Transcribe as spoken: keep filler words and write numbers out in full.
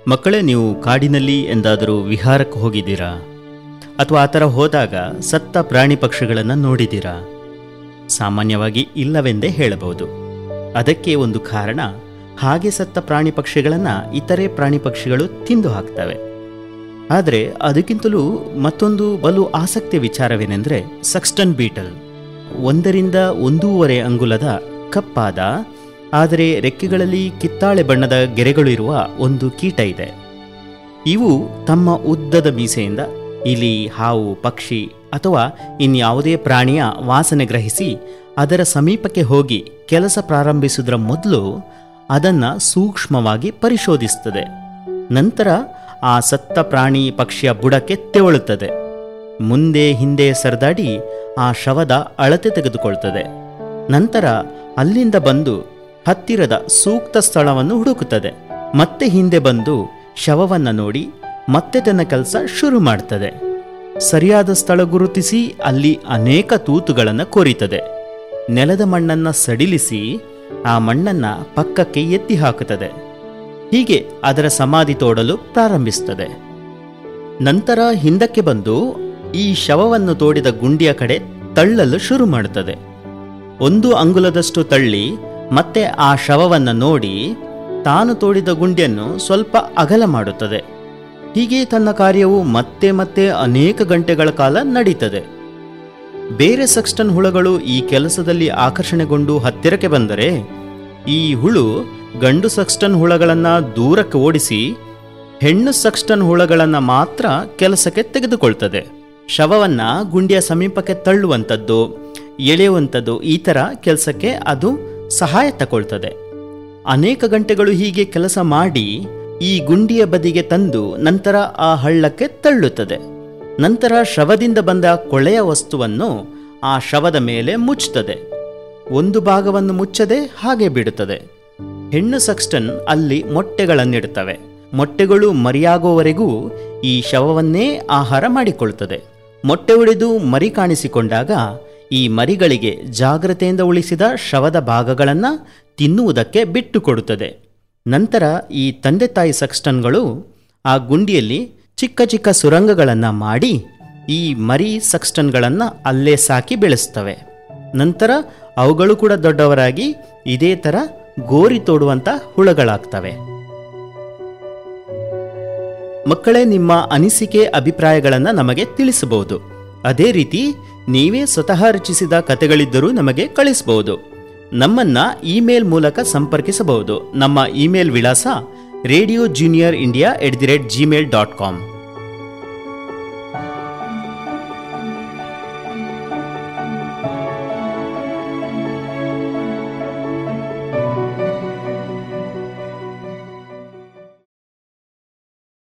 ಮಕ್ಕಳೇ, ನೀವು ಕಾಡಿನಲ್ಲಿ ಎಂದಾದರೂ ವಿಹಾರಕ್ಕೆ ಹೋಗಿದ್ದೀರಾ? ಅಥವಾ ಆ ಥರ ಹೋದಾಗ ಸತ್ತ ಪ್ರಾಣಿ ಪಕ್ಷಿಗಳನ್ನು ನೋಡಿದ್ದೀರಾ? ಸಾಮಾನ್ಯವಾಗಿ ಇಲ್ಲವೆಂದೇ ಹೇಳಬಹುದು. ಅದಕ್ಕೆ ಒಂದು ಕಾರಣ, ಹಾಗೆ ಸತ್ತ ಪ್ರಾಣಿ ಪಕ್ಷಿಗಳನ್ನು ಇತರೆ ಪ್ರಾಣಿ ಪಕ್ಷಿಗಳು ತಿಂದು ಹಾಕ್ತವೆ. ಆದರೆ ಅದಕ್ಕಿಂತಲೂ ಮತ್ತೊಂದು ಬಲು ಆಸಕ್ತಿಯ ವಿಚಾರವೇನೆಂದರೆ ಸಕ್ಸ್ಟನ್ ಬೀಟಲ್. ಒಂದರಿಂದ ಒಂದೂವರೆ ಅಂಗುಲದ ಕಪ್ಪಾದ ಆದರೆ ರೆಕ್ಕೆಗಳಲ್ಲಿ ಕಿತ್ತಾಳೆ ಬಣ್ಣದ ಗೆರೆಗಳು ಇರುವ ಒಂದು ಕೀಟ ಇದೆ. ಇವು ತಮ್ಮ ಉದ್ದದ ಮೀಸೆಯಿಂದ ಇಲಿ, ಹಾವು, ಪಕ್ಷಿ ಅಥವಾ ಇನ್ಯಾವುದೇ ಪ್ರಾಣಿಯ ವಾಸನೆ ಗ್ರಹಿಸಿ ಅದರ ಸಮೀಪಕ್ಕೆ ಹೋಗಿ ಕೆಲಸ ಪ್ರಾರಂಭಿಸುವುದರ ಮೊದಲು ಅದನ್ನು ಸೂಕ್ಷ್ಮವಾಗಿ ಪರಿಶೋಧಿಸುತ್ತದೆ. ನಂತರ ಆ ಸತ್ತ ಪ್ರಾಣಿ ಪಕ್ಷಿಯ ಬುಡಕ್ಕೆ ತೆವಳುತ್ತದೆ. ಮುಂದೆ ಹಿಂದೆ ಸರಿದಾಡಿ ಆ ಶವದ ಅಳತೆ ತೆಗೆದುಕೊಳ್ತದೆ. ನಂತರ ಅಲ್ಲಿಂದ ಬಂದು ಹತ್ತಿರದ ಸೂಕ್ತ ಸ್ಥಳವನ್ನು ಹುಡುಕುತ್ತದೆ. ಮತ್ತೆ ಹಿಂದೆ ಬಂದು ಶವವನ್ನು ನೋಡಿ ಮತ್ತೆ ತನ್ನ ಕೆಲಸ ಶುರು ಮಾಡ್ತದೆ. ಸರಿಯಾದ ಸ್ಥಳ ಗುರುತಿಸಿ ಅಲ್ಲಿ ಅನೇಕ ತೂತುಗಳನ್ನು ಕೊರಿತದೆ. ನೆಲದ ಮಣ್ಣನ್ನು ಸಡಿಲಿಸಿ ಆ ಮಣ್ಣನ್ನು ಪಕ್ಕಕ್ಕೆ ಎತ್ತಿ ಹಾಕುತ್ತದೆ. ಹೀಗೆ ಅದರ ಸಮಾಧಿ ತೋಡಲು ಪ್ರಾರಂಭಿಸುತ್ತದೆ. ನಂತರ ಹಿಂದಕ್ಕೆ ಬಂದು ಈ ಶವವನ್ನು ತೋಡಿದ ಗುಂಡಿಯ ಕಡೆ ತಳ್ಳಲು ಶುರು ಮಾಡುತ್ತದೆ. ಒಂದು ಅಂಗುಲದಷ್ಟು ತಳ್ಳಿ ಮತ್ತೆ ಆ ಶವವನ್ನು ನೋಡಿ ತಾನು ತೋಡಿದ ಗುಂಡಿಯನ್ನು ಸ್ವಲ್ಪ ಅಗಲ ಮಾಡುತ್ತದೆ. ಹೀಗೆ ತನ್ನ ಕಾರ್ಯವು ಮತ್ತೆ ಮತ್ತೆ ಅನೇಕ ಗಂಟೆಗಳ ಕಾಲ ನಡೀತದೆ. ಬೇರೆ ಸಕ್ಸ್ಟನ್ ಹುಳಗಳು ಈ ಕೆಲಸದಲ್ಲಿ ಆಕರ್ಷಣೆಗೊಂಡು ಹತ್ತಿರಕ್ಕೆ ಬಂದರೆ ಈ ಹುಳು ಗಂಡು ಸಕ್ಸ್ಟನ್ ಹುಳಗಳನ್ನು ದೂರಕ್ಕೆ ಓಡಿಸಿ ಹೆಣ್ಣು ಸಕ್ಸ್ಟನ್ ಹುಳಗಳನ್ನು ಮಾತ್ರ ಕೆಲಸಕ್ಕೆ ತೆಗೆದುಕೊಳ್ತದೆ. ಶವವನ್ನು ಗುಂಡಿಯ ಸಮೀಪಕ್ಕೆ ತಳ್ಳುವಂಥದ್ದು, ಎಳೆಯುವಂಥದ್ದು, ಈ ಥರ ಕೆಲಸಕ್ಕೆ ಅದು ಸಹಾಯ ತಗೊಳ್ತದೆ. ಅನೇಕ ಗಂಟೆಗಳು ಹೀಗೆ ಕೆಲಸ ಮಾಡಿ ಈ ಗುಂಡಿಯ ಬದಿಗೆ ತಂದು ನಂತರ ಆ ಹಳ್ಳಕ್ಕೆ ತಳ್ಳುತ್ತದೆ. ನಂತರ ಶವದಿಂದ ಬಂದ ಕೊಳೆಯ ವಸ್ತುವನ್ನು ಆ ಶವದ ಮೇಲೆ ಮುಚ್ಚುತ್ತದೆ. ಒಂದು ಭಾಗವನ್ನು ಮುಚ್ಚದೆ ಹಾಗೆ ಬಿಡುತ್ತದೆ. ಹೆಣ್ಣು ಸಕ್ಸ್ಟನ್ ಅಲ್ಲಿ ಮೊಟ್ಟೆಗಳನ್ನಿಡುತ್ತವೆ. ಮೊಟ್ಟೆಗಳು ಮರಿಯಾಗುವವರೆಗೂ ಈ ಶವವನ್ನೇ ಆಹಾರ ಮಾಡಿಕೊಳ್ತದೆ. ಮೊಟ್ಟೆ ಒಡೆದು ಮರಿ ಕಾಣಿಸಿಕೊಂಡಾಗ ಈ ಮರಿಗಳಿಗೆ ಜಾಗ್ರತೆಯಿಂದ ಉಳಿಸಿದ ಶವದ ಭಾಗಗಳನ್ನು ತಿನ್ನುವುದಕ್ಕೆ ಬಿಟ್ಟು ಕೊಡುತ್ತದೆ. ನಂತರ ಈ ತಂದೆ ತಾಯಿ ಸಕ್ಸ್ಟನ್ಗಳು ಆ ಗುಂಡಿಯಲ್ಲಿ ಚಿಕ್ಕ ಚಿಕ್ಕ ಸುರಂಗಗಳನ್ನು ಮಾಡಿ ಈ ಮರಿ ಸಕ್ಸ್ಟನ್ಗಳನ್ನು ಅಲ್ಲೇ ಸಾಕಿ ಬೆಳೆಸ್ತವೆ. ನಂತರ ಅವುಗಳು ಕೂಡ ದೊಡ್ಡವರಾಗಿ ಇದೇ ಥರ ಗೋರಿ ತೋಡುವಂಥ ಹುಳಗಳಾಗ್ತವೆ. ಮಕ್ಕಳೇ, ನಿಮ್ಮ ಅನಿಸಿಕೆ ಅಭಿಪ್ರಾಯಗಳನ್ನು ನಮಗೆ ತಿಳಿಸಬಹುದು. ಅದೇ ರೀತಿ ನೀವೇ ಸ್ವತಃ ರಚಿಸಿದ ಕಥೆಗಳಿದ್ದರೂ ನಮಗೆ ಕಳಿಸಬಹುದು. ನಮ್ಮನ್ನು ಇಮೇಲ್ ಮೂಲಕ ಸಂಪರ್ಕಿಸಬಹುದು. ನಮ್ಮ ಇಮೇಲ್ ವಿಳಾಸ radio junior India at the rate Gmail dot com.